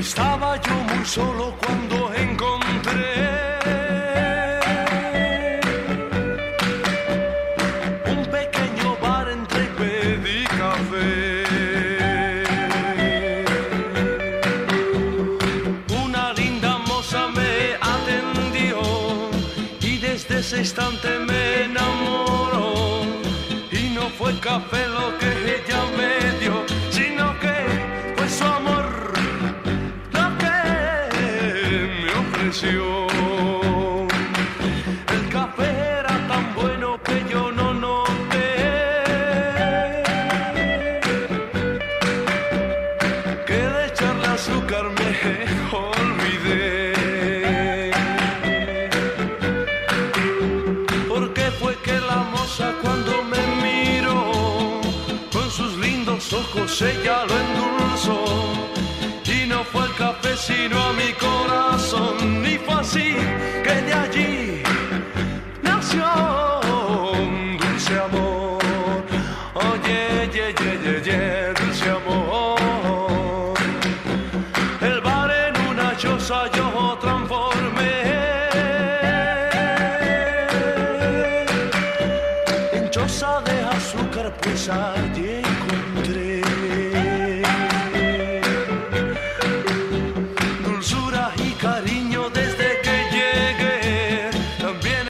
Estaba yo muy solo cuando encontré un pequeño bar, entré y pedí café. Una linda moza me atendió y desde ese instante me enamoró. Y no fue café lo que ella me dio, sino que fue su amor lo que me ofreció. El café era tan bueno que yo no noté que de echarle azúcar me olvidé. Porque fue que la moza cuando me miró con sus lindos ojos ella lo endulzó. Y no fue el café sino a mi corazón. Y fue así que de allí nació un dulce amor. Oye, dulce amor. El bar en una choza yo transformé. En choza de azúcar pues allí encontré